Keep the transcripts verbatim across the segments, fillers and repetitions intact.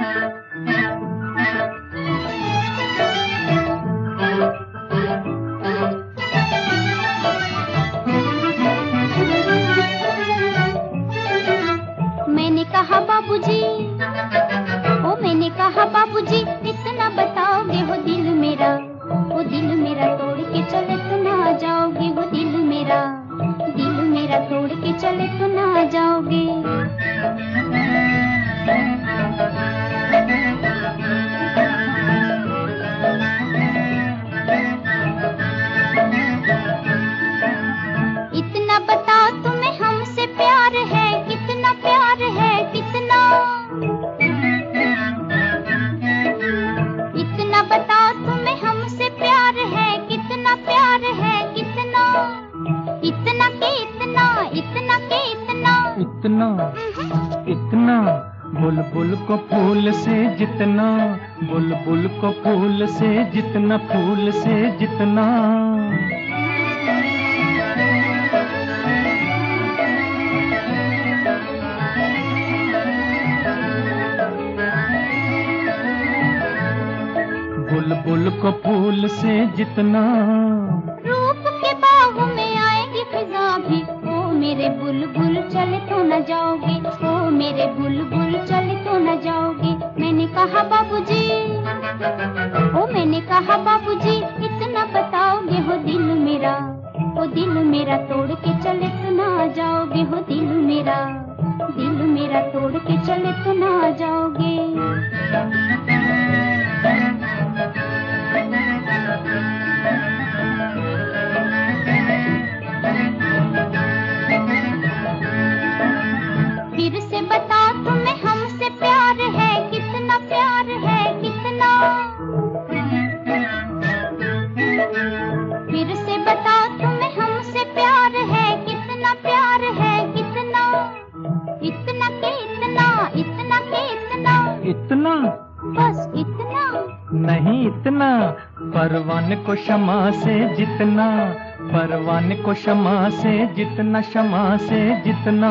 मैंने कहा बाबूजी, ओ मैंने कहा बाबूजी, इतना बताओगे हो दिल मेरा, वो दिल मेरा तोड़ के चले तो ना जाओगे, वो दिल मेरा, दिल मेरा तोड़ के चले तो ना जाओगे। इतना बताओ तुम्हें हमसे प्यार है, कितना प्यार है, कितना, इतना बताओ तुम्हें हमसे प्यार है, कितना प्यार है, कितना, इतना के इतना, इतना के इतना, इतना इतना बुलबुल को फूल से जितना, बुलबुल को फूल से जितना, फूल से जितना। बुलबुल को फूल से जितना, रूप के बागों में आएगी फिजा भी, ओ मेरे बुलबुल चले तो न जाओगे, ओ मेरे बुलबुल चले तो न जाओगे। मैंने कहा बाबूजी, ओ मैंने कहा बाबूजी, इतना बताओगे हो दिल मेरा, ओ दिल मेरा तोड़ के चले तो ना जाओगे, हो दिल मेरा, दिल मेरा तोड़ के चले तो ना जाओगे। फिर से बताओ तुम्हें हमसे प्यार है, कितना प्यार है, कितना, फिर से बताओ तुम्हें हमसे प्यार है, कितना प्यार है, कितना, इतना के इतना, इतना के इतना, इतना बस इतना नहीं, इतना परवान को क्षमा से जितना, परवान को क्षमा से जितना, क्षमा से जितना।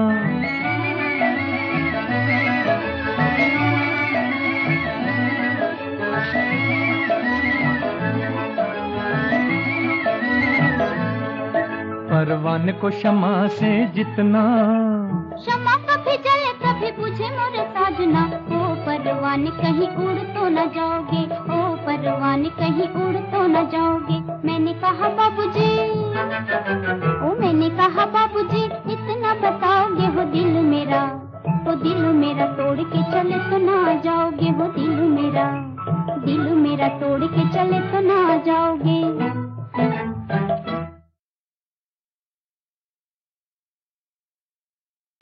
परवान को क्षमा से जितना, क्षमा कभी जले कभी बुझे मोरे साजना, ओ परवान कहीं उड़ तो न जाओगे, ओ परवान कहीं उड़ तो न जाओगे। मैंने कहा बाबूजी, ओ मैंने कहा बाबूजी, इतना बताओगे हो दिल मेरा, ओ दिल मेरा तोड़ के चले तो ना जाओगे, हो दिल मेरा, दिल मेरा तोड़ के चले तो ना जाओगे।